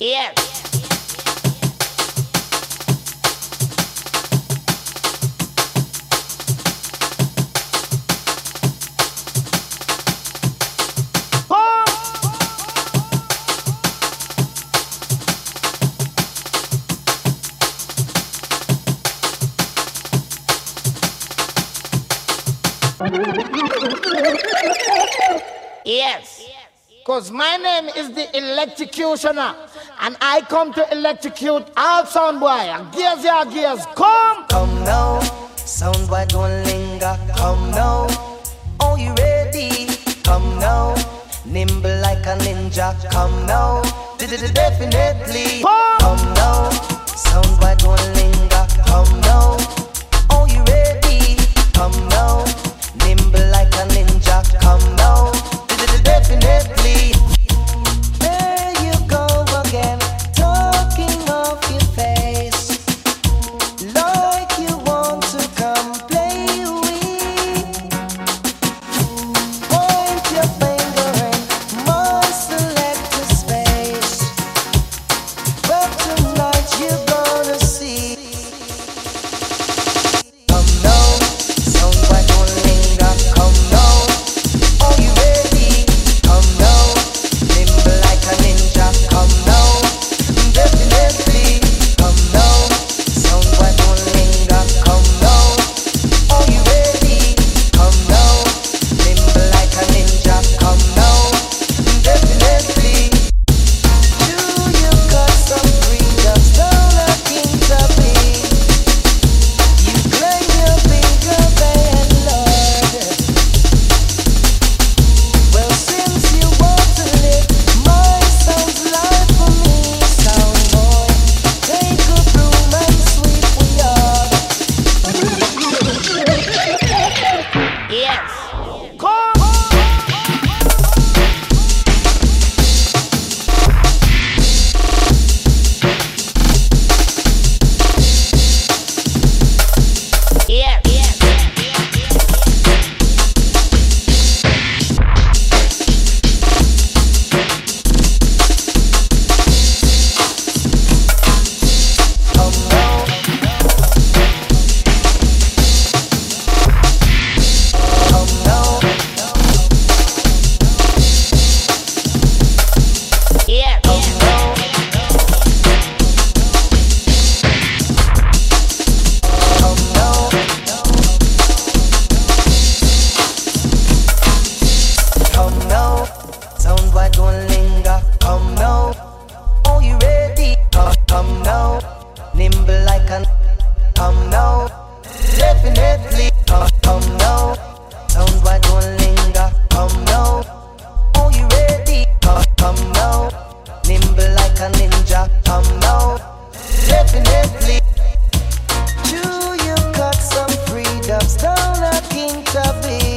Yes. Yes. Because my name is the Electrocutioner, and I come to electrocute all sound boy. And gears, yeah, gears, come! Come now, sound boy don't linger. Come now, are you ready? Come now, nimble like a ninja. Come now, definitely. Come now, sound boy don't linger. Come now, are you ready? Come now, nimble like a ninja. Come now, definitely. There you go again, talking off your face, like you want to come play with. Point your finger and must select a space, but tonight you're gonna see. Come now, sound boy don't linger. Come now, are you ready? Come now, nimble like a ninja. Come now, definitely. Come now, sound boy don't linger. Come now, are you ready? Come now, nimble like a ninja. Come now, definitely. Do you got some freedoms? Don't look into me. You claim you're bigger than Lord. Well, since you want to live my sound's life for me, sound boy, take a broom and sweep we yard. Yes. Come! Yes. Come now, come now, Yes. come now, come now, come now. Sound boy don't linger. Come now, are you ready? Come now, nimble like an. Come now, definitely. Come now, sound boy don't linger. Come now, are you ready? Come now, nimble like a ninja. Come now, definitely. Do you got some freedoms? Don't look into me.